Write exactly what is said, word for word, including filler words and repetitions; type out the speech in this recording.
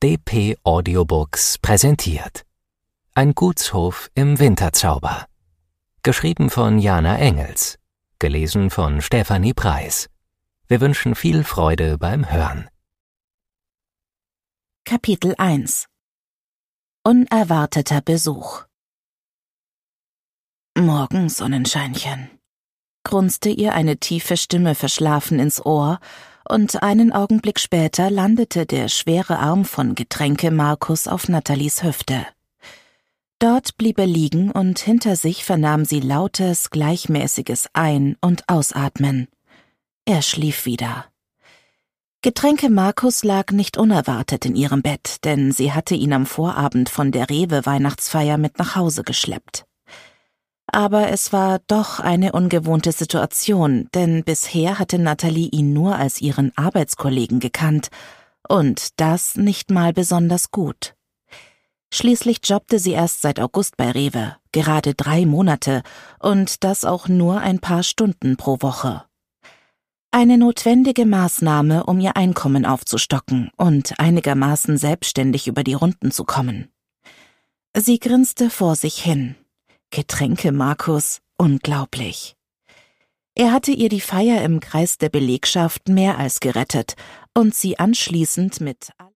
D P Audiobooks präsentiert Ein Gutshof im Winterzauber. Geschrieben von Jana Engels. Gelesen von Stefanie Preis. Wir wünschen viel Freude beim Hören. Kapitel eins. Unerwarteter Besuch. »Morgen, Sonnenscheinchen«, grunzte ihr eine tiefe Stimme verschlafen ins Ohr, und einen Augenblick später landete der schwere Arm von Getränke Markus auf Nathalies Hüfte. Dort blieb er liegen und hinter sich vernahm sie lautes, gleichmäßiges Ein- und Ausatmen. Er schlief wieder. Getränke Markus lag nicht unerwartet in ihrem Bett, denn sie hatte ihn am Vorabend von der Rewe-Weihnachtsfeier mit nach Hause geschleppt. Aber es war doch eine ungewohnte Situation, denn bisher hatte Nathalie ihn nur als ihren Arbeitskollegen gekannt, und das nicht mal besonders gut. Schließlich jobbte sie erst seit August bei Rewe, gerade drei Monate, und das auch nur ein paar Stunden pro Woche. Eine notwendige Maßnahme, um ihr Einkommen aufzustocken und einigermaßen selbstständig über die Runden zu kommen. Sie grinste vor sich hin. Getränke Markus, unglaublich. Er hatte ihr die Feier im Kreis der Belegschaft mehr als gerettet und sie anschließend mit